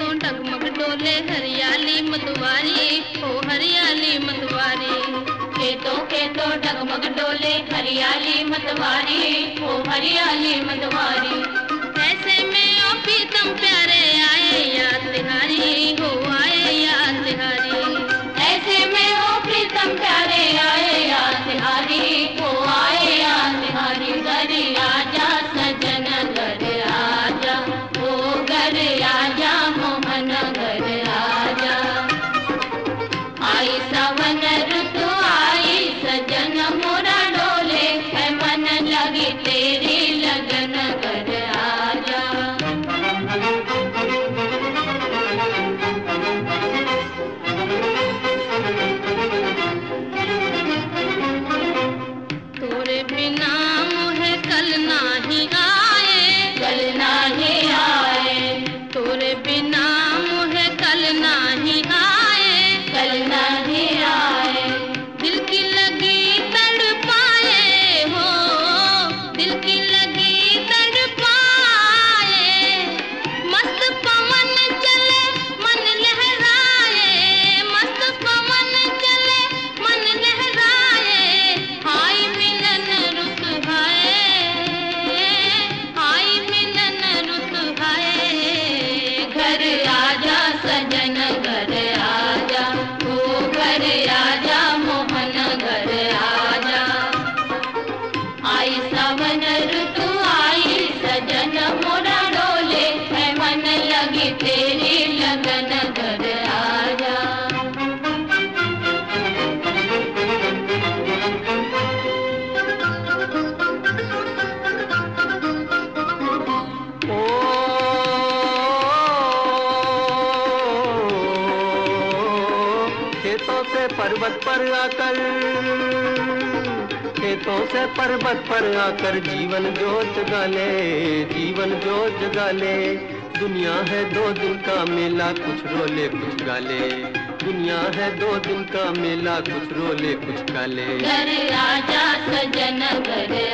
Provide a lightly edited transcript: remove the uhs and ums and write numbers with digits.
खेतों डगमग डोले हरियाली मतवारी, ओ हरियाली मतवारी। खेतों खेतों डगमग डोले हरियाली मतवारी, ओ हरियाली मतवारी। ऐसे में ओ प्रीतम प्यारे आए याद तिहारी, हो आए याद तिहारी। ऐसे में ओ प्रीतम प्यारे आए याद तिहारी, हो आए याद तिहारी। घर आजा सजन घर आजा, ओ घर आजा मोहन घर आजा। आई सावन ऋतु आई सजन मोरा डोले, है मन लगी तेरी लगन घर आजा। तोरे बिना मोहे कल नाही आए, कल नाही आए, तोरे बिना मोहे कल नाही आए, कल नहीं आए। दिल की लगी तड़पाए हो, दिल की लगी तड़पाए। मस्त पवन चले मन लहराए, मस्त पवन चले मन लहराए। हाय मिलन रुत हाय, हाय मिलन रुत हाय। घर आजा सजन घर आजा, ओ घर आजा मोहन घर आजा। आई सावन ऋतु आई सजन मोरा डोले, है मन लगी तेरी लगन घर आजा। ओ खेतों से पर्वत पर आकर, खेतों से पर्वत पर आकर जीवन जोत जगा ले, जीवन जोत जगा ले। दुनिया है 2 दिन का मेला, कुछ रोले कुछ गाले। दुनिया है 2 दिन का मेला, कुछ रोले कुछ गाले। घर आजा सजन घर